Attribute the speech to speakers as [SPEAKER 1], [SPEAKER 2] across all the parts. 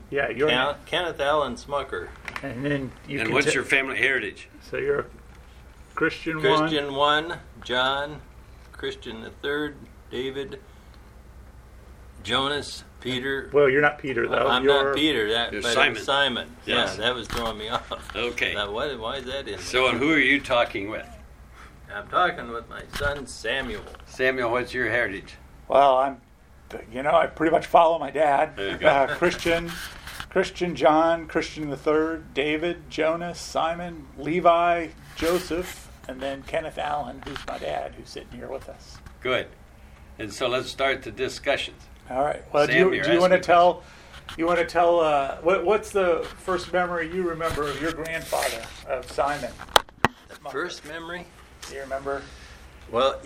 [SPEAKER 1] Yeah, you're.
[SPEAKER 2] Kenneth Allen Smucker.
[SPEAKER 1] And then you.
[SPEAKER 3] And what's your family heritage?
[SPEAKER 1] So you're a Christian
[SPEAKER 2] Christian 1, John, Christian the 3rd, David, Jonas, Peter.
[SPEAKER 1] Well, you're not Peter though.
[SPEAKER 2] I'm not Peter. But
[SPEAKER 3] Simon.
[SPEAKER 2] Simon.
[SPEAKER 3] Yes.
[SPEAKER 2] Yeah, that was throwing me off.
[SPEAKER 3] Okay.
[SPEAKER 2] Now, why is that in there?
[SPEAKER 3] So, and who are you talking with?
[SPEAKER 2] I'm talking with my son Samuel.
[SPEAKER 3] Samuel, what's your heritage?
[SPEAKER 1] Well, I pretty much follow my dad.
[SPEAKER 3] There you go.
[SPEAKER 1] Christian John, Christian the Third, David, Jonas, Simon, Levi, Joseph, and then Kenneth Allen, who's my dad, who's sitting here with us.
[SPEAKER 3] Good. And so let's start the discussions.
[SPEAKER 1] All right. Well,
[SPEAKER 3] Sam,
[SPEAKER 1] do you want to tell? You want to tell? What's the first memory you remember of your grandfather, of Simon?
[SPEAKER 2] First memory?
[SPEAKER 1] Do you remember?
[SPEAKER 2] Well,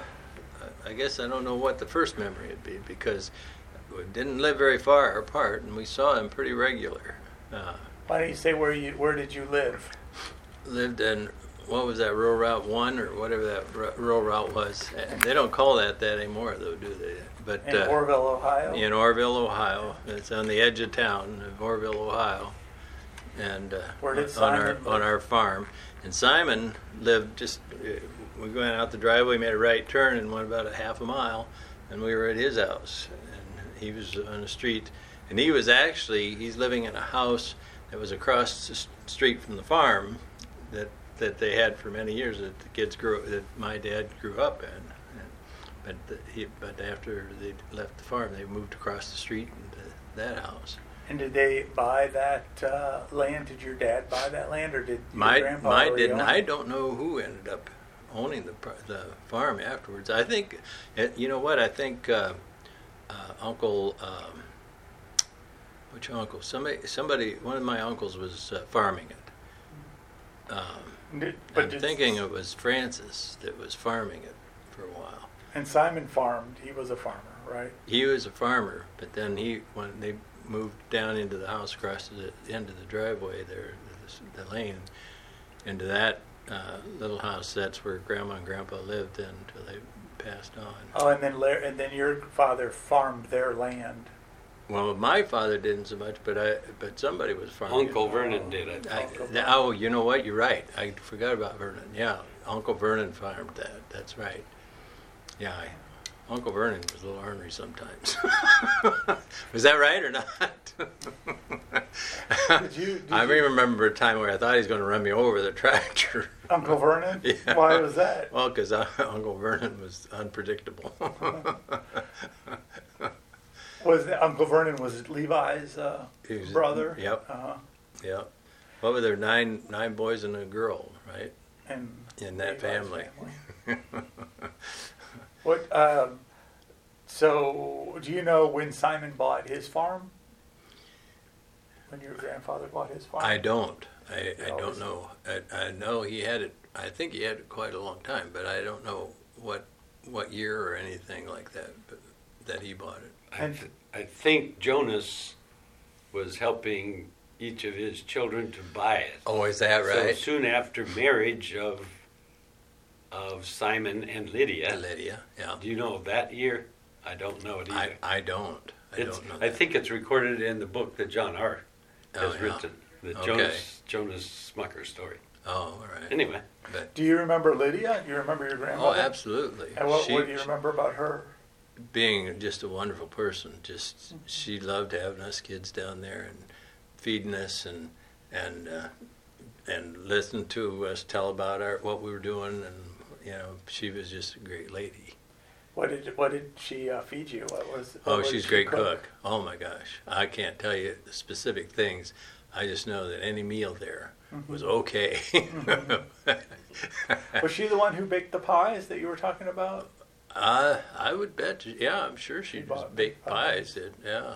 [SPEAKER 2] I guess I don't know what the first memory would be because we didn't live very far apart, and we saw him pretty regular.
[SPEAKER 1] Why don't you say where did you live?
[SPEAKER 2] Lived in, what was that, Rural Route 1 or whatever that rural route was. They don't call that anymore, though, do they? But
[SPEAKER 1] In Orville, Ohio?
[SPEAKER 2] In Orville, Ohio. It's on the edge of town of Orville, Ohio. And
[SPEAKER 1] where did Simon live?
[SPEAKER 2] On our farm. And Simon lived just, we went out the driveway, made a right turn, and went about a half a mile, and we were at his house. And he was on the street. And he's living in a house that was across the street from the farm that they had for many years that my dad grew up in. But after they left the farm, they moved across the street into that house.
[SPEAKER 1] And did they buy that land? Did your dad buy that land, or did your grandpa?
[SPEAKER 2] Mine didn't.
[SPEAKER 1] Own it?
[SPEAKER 2] I don't know who ended up owning the farm afterwards. I think, you know what? I think Uncle, which uncle? Somebody. One of my uncles was farming it. I'm thinking it was Francis that was farming it for a while.
[SPEAKER 1] And Simon farmed. He was a farmer, right?
[SPEAKER 2] He was a farmer, but then when they moved down into the house across the end of the driveway there, the lane, into that little house, that's where Grandma and Grandpa lived until they passed on.
[SPEAKER 1] Oh, and then your father farmed their land.
[SPEAKER 2] Well, my father didn't so much, but somebody was farming.
[SPEAKER 3] Uncle Vernon did it.
[SPEAKER 2] Oh, you know what? You're right. I forgot about Vernon. Yeah, Uncle Vernon farmed that. That's right. Yeah, Uncle Vernon was a little ornery sometimes. Was that right or not? I remember a time where I thought he was going to run me over with a tractor.
[SPEAKER 1] Uncle Vernon?
[SPEAKER 2] Yeah.
[SPEAKER 1] Why was that?
[SPEAKER 2] Well, because Uncle Vernon was unpredictable.
[SPEAKER 1] Uncle Vernon was Levi's brother?
[SPEAKER 2] Yep. Yep. What were there, nine boys and a girl, right?
[SPEAKER 1] And
[SPEAKER 2] in that family.
[SPEAKER 1] What? So, do you know when Simon bought his farm? When your grandfather bought his farm?
[SPEAKER 2] I don't. I don't know. I know he had it. I think he had it quite a long time, but I don't know what year or anything like that. But that he bought it.
[SPEAKER 3] I think Jonas was helping each of his children to buy it.
[SPEAKER 2] Oh, is that right?
[SPEAKER 3] So soon after marriage of Simon and Lydia.
[SPEAKER 2] Lydia, yeah.
[SPEAKER 3] Do you know that year? I don't know it either.
[SPEAKER 2] I don't. I don't know that.
[SPEAKER 3] I think it's recorded in the book that John Hart has written, the Jonas Smucker story.
[SPEAKER 2] Oh, all right.
[SPEAKER 3] Anyway.
[SPEAKER 1] Do you remember Lydia? Do you remember your grandmother?
[SPEAKER 2] Oh, absolutely.
[SPEAKER 1] And what do you remember about her?
[SPEAKER 2] Being just a wonderful person. Just she loved having us kids down there and feeding us and listening to us tell about what we were doing, and she was just a great lady.
[SPEAKER 1] What did she feed you?
[SPEAKER 2] She's a great cook. Oh my gosh, I can't tell you the specific things. I just know that any meal there was okay.
[SPEAKER 1] Was she the one who baked the pies that you were talking about?
[SPEAKER 2] I would bet. Yeah, I'm sure she just baked pies. Yeah,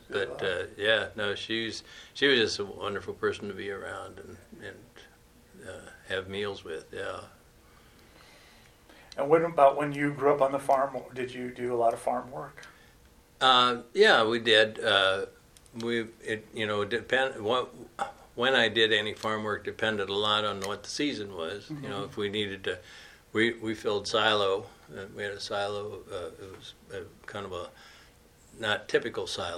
[SPEAKER 2] she was just a wonderful person to be around and have meals with. Yeah.
[SPEAKER 1] And what about when you grew up on the farm? Did you do a lot of farm work?
[SPEAKER 2] Yeah, we did. When I did any farm work depended a lot on what the season was. Mm-hmm. If we needed to, we filled silo. We had a silo. It was kind of a not typical silo.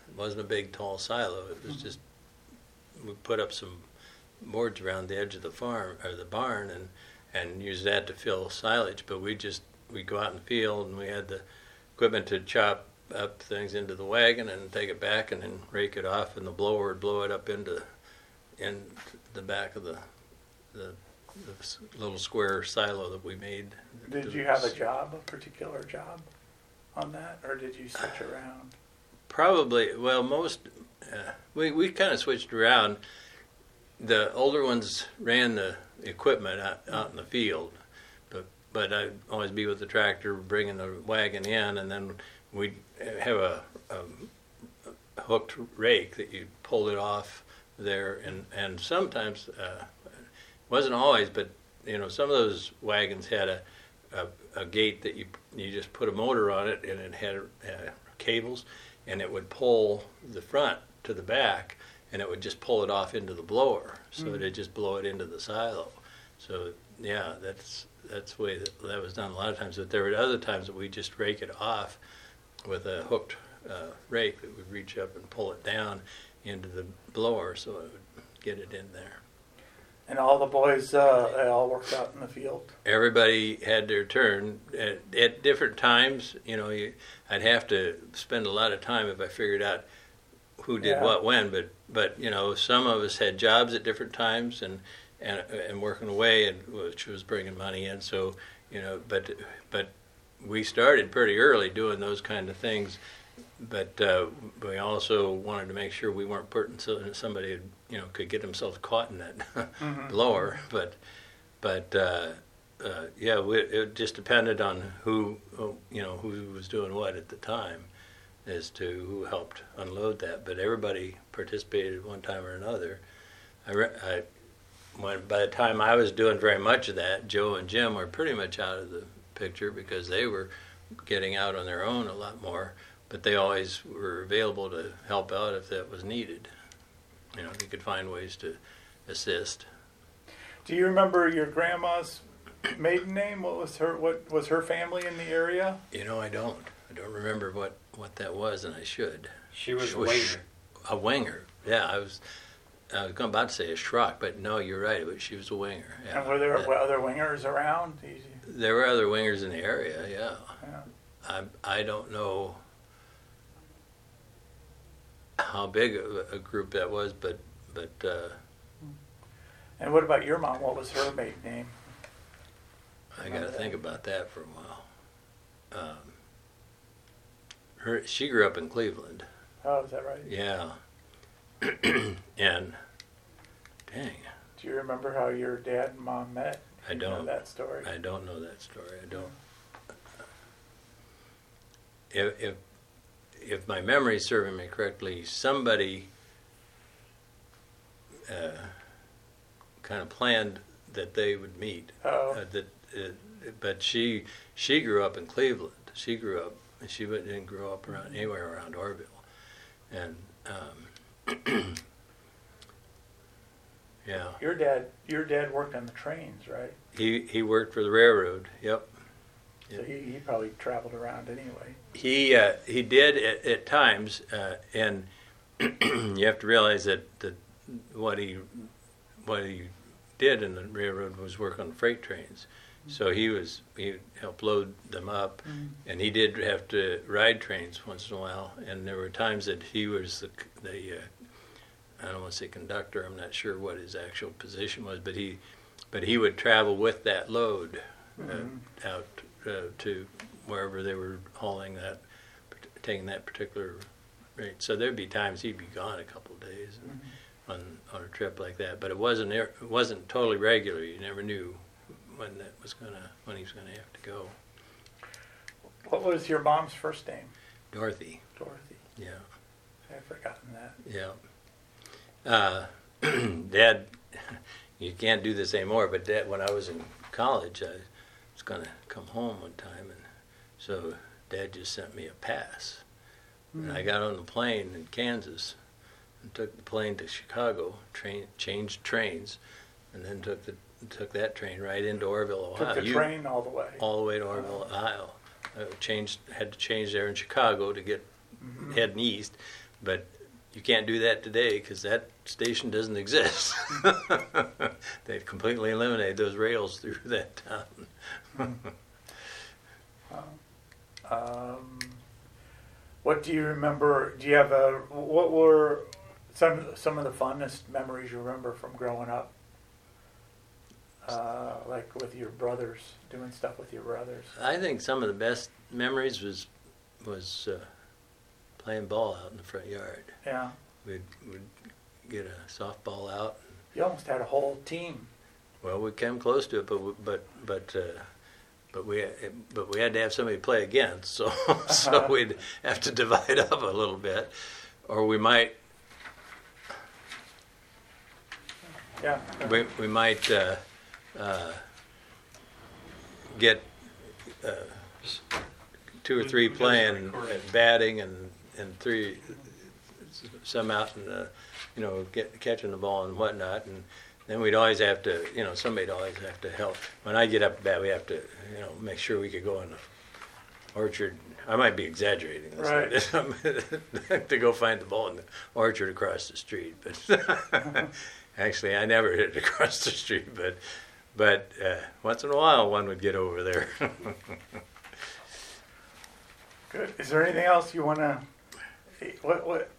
[SPEAKER 2] wasn't a big tall silo. It was just, we put up some boards around the edge of the farm or the barn and use that to fill silage. But we'd go out in the field and we had the equipment to chop up things into the wagon and take it back and then rake it off, and the blower would blow it up in the back of the little square silo that we made.
[SPEAKER 1] Did you have a particular job on that, or did you switch around?
[SPEAKER 2] Probably. Well, we kind of switched around. The older ones ran the equipment out in the field, but I'd always be with the tractor bringing the wagon in, and then we'd have a hooked rake that you pulled it off there, and sometimes wasn't always, but some of those wagons had a gate that you just put a motor on it, and it had cables, and it would pull the front to the back, and it would just pull it off into the blower, so it'd just blow it into the silo. So yeah, that's the way that was done a lot of times. But there were other times that we just rake it off with a hooked rake that would reach up and pull it down into the blower, so it would get it in there.
[SPEAKER 1] And all the boys, they all worked out in the field? Everybody
[SPEAKER 2] had their turn. At different times, I'd have to spend a lot of time if I figured out who did what when, but some of us had jobs at different times and working away, which was bringing money in. So, but we started pretty early doing those kind of things. But we also wanted to make sure we weren't putting somebody could get himself caught in that blower. But it just depended on who was doing what at the time as to who helped unload that. But everybody participated one time or another. By the time I was doing very much of that, Joe and Jim were pretty much out of the picture because they were getting out on their own a lot more. But they always were available to help out if that was needed. They could find ways to assist.
[SPEAKER 1] Do you remember your grandma's maiden name? What was her family in the area?
[SPEAKER 2] I don't. I don't remember what that was, and I should.
[SPEAKER 3] She was a Wenger.
[SPEAKER 2] A Wenger. Yeah, I was about to say a Schrock, but no, you're right. She was a Wenger. Yeah.
[SPEAKER 1] And were there other Wengers around?
[SPEAKER 2] There were other Wengers in the area. Yeah. I don't know how big a group that was, but.
[SPEAKER 1] And what about your mom? What was her maiden name?
[SPEAKER 2] I got to think about that for a while. She grew up in Cleveland.
[SPEAKER 1] Oh, is that right?
[SPEAKER 2] Yeah. And dang.
[SPEAKER 1] Do you remember how your dad and mom met?
[SPEAKER 2] I don't know
[SPEAKER 1] that story.
[SPEAKER 2] I don't know that story. I don't. If my memory is serving me correctly, somebody kind of planned that they would meet.
[SPEAKER 1] Oh.
[SPEAKER 2] But she grew up in Cleveland. She didn't grow up anywhere around Orville, and yeah.
[SPEAKER 1] Your dad worked on the trains, right?
[SPEAKER 2] He worked for the railroad. Yep.
[SPEAKER 1] So he probably traveled around anyway.
[SPEAKER 2] He did at times, and you have to realize that what he did in the railroad was work on freight trains. So he helped load them up, and he did have to ride trains once in a while. And there were times that he was the I don't want to say conductor. I'm not sure what his actual position was, but he would travel with that load out to wherever they were taking that particular rate. So there'd be times he'd be gone a couple of days on a trip like that. But it wasn't totally regular. You never knew when he was gonna have to go.
[SPEAKER 1] What was your mom's first name?
[SPEAKER 2] Dorothy.
[SPEAKER 1] Dorothy.
[SPEAKER 2] Yeah.
[SPEAKER 1] I've forgotten that.
[SPEAKER 2] Yeah. Dad, you can't do this anymore, but Dad, when I was in college, I was going to come home one time, and so Dad just sent me a pass. And I got on the plane in Kansas and took the plane to Chicago, changed trains, and then took that train right into Orville, Ohio.
[SPEAKER 1] Took the train all the way?
[SPEAKER 2] All the way to Orville, Ohio. Had to change there in Chicago to get heading east. but you can't do that today because that station doesn't exist. They've completely eliminated those rails through that town.
[SPEAKER 1] What do you remember? Do you have what were some of the funnest memories you remember from growing up? Like with your brothers, doing stuff with your brothers.
[SPEAKER 2] I think some of the best memories was playing ball out in the front yard.
[SPEAKER 1] Yeah.
[SPEAKER 2] We'd get a softball out.
[SPEAKER 1] You almost had a whole team.
[SPEAKER 2] Well, we came close to it, but we had to have somebody to play against, so so we'd have to divide up a little bit, or we might.
[SPEAKER 1] Yeah.
[SPEAKER 2] We might get 2 or 3 playing at batting and 3 some out and catching the ball and whatnot, and then we'd always have to somebody'd always have to help. When I get up at bat, we have to make sure we could go in the orchard. I might be exaggerating this,
[SPEAKER 1] right?
[SPEAKER 2] To go find the ball in the orchard across the street, but actually I never hit it across the street, but once in a while one would get over there.
[SPEAKER 1] Good. Is there anything else you want to? What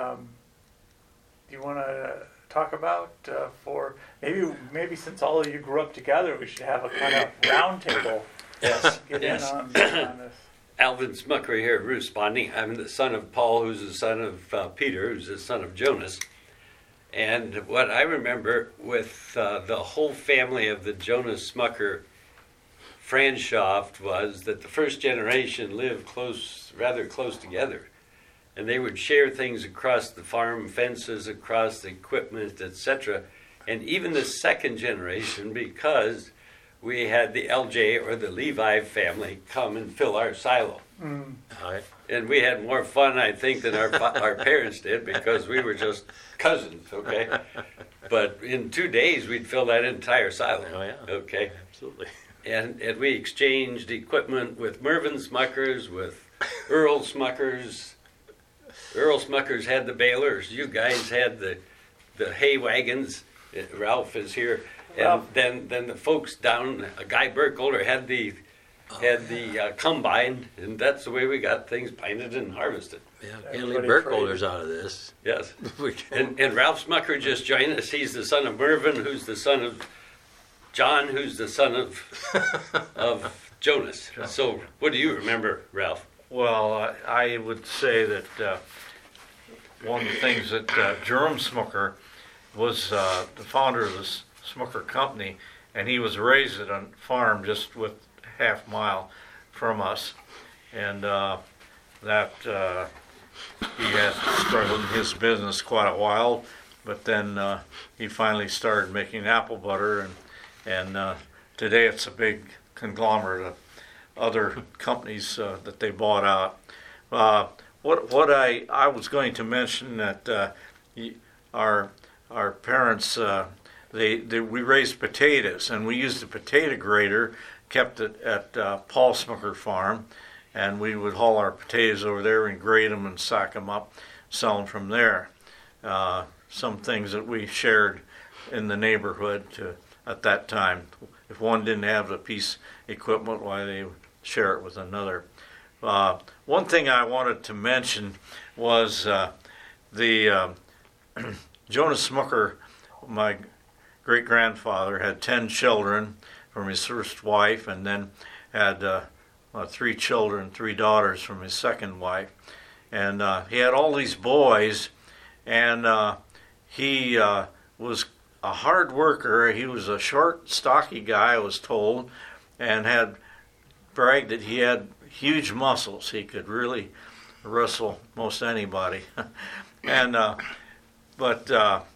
[SPEAKER 1] do you want to talk about for maybe since all of you grew up together, we should have a kind of round table.
[SPEAKER 3] Yes.
[SPEAKER 1] Get
[SPEAKER 3] yes.
[SPEAKER 1] in on this.
[SPEAKER 3] Alvin Smucker here responding. I'm the son of Paul, who's the son of Peter, who's the son of Jonas. And what I remember with the whole family of the Jonas Smucker Franschaft was that the first generation lived rather close together. And they would share things across the farm fences, across the equipment, etc. And even the second generation, because we had the LJ or the Levi family come and fill our silo.
[SPEAKER 1] Mm.
[SPEAKER 2] Right.
[SPEAKER 3] And we had more fun, I think, than our parents did, because we were just cousins, okay? But in 2 days, we'd fill that entire silo.
[SPEAKER 2] Oh, yeah.
[SPEAKER 3] Okay?
[SPEAKER 2] Absolutely.
[SPEAKER 3] And we exchanged equipment with Mervyn Smuckers, with Earl Smuckers. Earl Smuckers had the balers. You guys had the hay wagons. Ralph is here. And then the folks down, Guy Burkholder had the combine, and that's the way we got things pinted and harvested.
[SPEAKER 2] Yeah, can't leave Burkholder's out of this.
[SPEAKER 3] Yes. and Ralph Smucker just joined us. He's the son of Mervyn, who's the son of John, who's the son of Jonas. So what do you remember, Ralph?
[SPEAKER 4] Well, I would say that one of the things that Jerome Smucker was the founder of the Smucker Company, and he was raised at a farm just with half mile from us, and that he has struggled in his business quite a while, but then he finally started making apple butter, and today it's a big conglomerate of other companies that they bought out. What I was going to mention that our parents we raised potatoes, and we used a potato grater, kept it at Paul Smucker Farm, and we would haul our potatoes over there and grate them and sack them up, sell them from there. Some things that we shared in the neighborhood at that time. If one didn't have the piece equipment, why they would share it with another. One thing I wanted to mention was the Jonas Smucker, my great-grandfather, had 10 children from his first wife, and then had 3 children, 3 daughters from his second wife. And he had all these boys, and he was a hard worker. He was a short, stocky guy, I was told, and had bragged that he had huge muscles. He could really wrestle most anybody. And but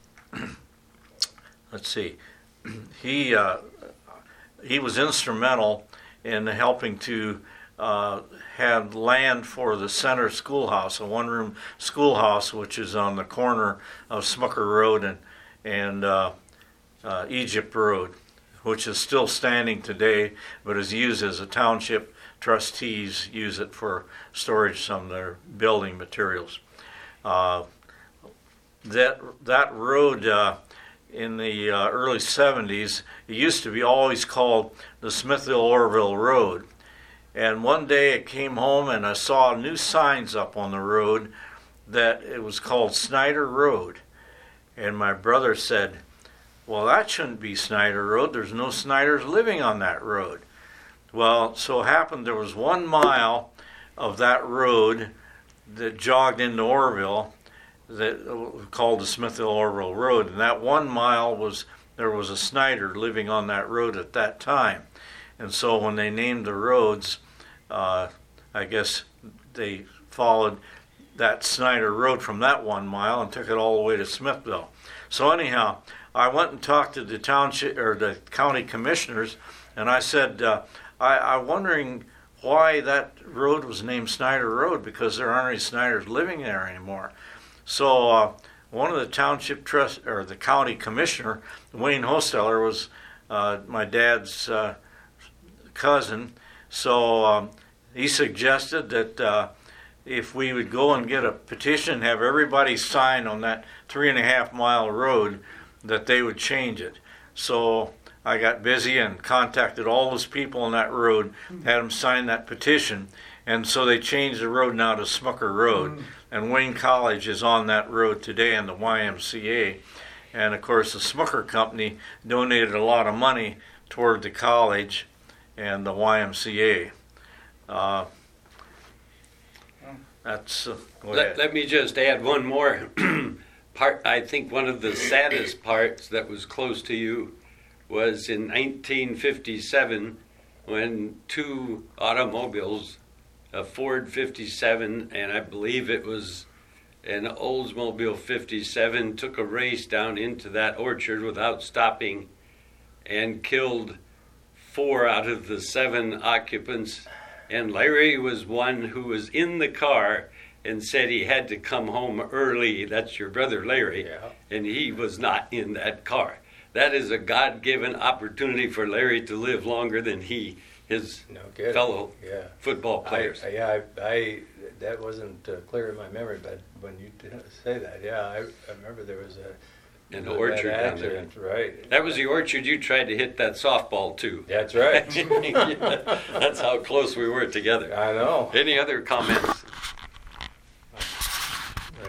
[SPEAKER 4] let's see, he was instrumental in helping to have land for the center schoolhouse, a one-room schoolhouse, which is on the corner of Smucker Road and Egypt Road, which is still standing today, but is used as a township. Trustees use it for storage of some of their building materials. That road in the early 70s, it used to be always called the Smithville-Orville Road. And one day I came home and I saw new signs up on the road that it was called Snyder Road. And my brother said, well, that shouldn't be Snyder Road. There's no Snyders living on that road. Well, so it happened there was 1 mile of that road that jogged into Orville that was called the Smithville-Orville Road. And that 1 mile there was a Snyder living on that road at that time. And so when they named the roads, I guess they followed that Snyder Road from that 1 mile and took it all the way to Smithville. So anyhow, I went and talked to the township or the county commissioners, and I said, I'm wondering why that road was named Snyder Road, because there aren't any Snyders living there anymore. So one of the township the county commissioner, Wayne Hosteller, was my dad's cousin. So he suggested that if we would go and get a petition, have everybody sign on that 3.5 mile road, that they would change it. So I got busy and contacted all those people on that road, had them sign that petition, and so they changed the road now to Smucker Road. And Wayne College is on that road today in the YMCA. And of course the Smucker Company donated a lot of money toward the college and the YMCA. That's
[SPEAKER 3] Let me just add one more part. I think one of the saddest parts that was close to you was in 1957 when 2 automobiles, a Ford 57 and I believe it was an Oldsmobile 57, took a race down into that orchard without stopping and killed 4 out of the 7 occupants. And Larry was one who was in the car and said he had to come home early. That's your brother Larry.
[SPEAKER 2] Yeah.
[SPEAKER 3] And he was not in that car. That is a God-given opportunity for Larry to live longer than his fellow football players.
[SPEAKER 2] I that wasn't clear in my memory, but when you say that, I remember there was
[SPEAKER 3] an orchard down there.
[SPEAKER 2] accident, right?
[SPEAKER 3] That was the orchard you tried to hit that softball to.
[SPEAKER 2] That's right.
[SPEAKER 3] That's how close we were together.
[SPEAKER 2] I know.
[SPEAKER 3] Any other comments?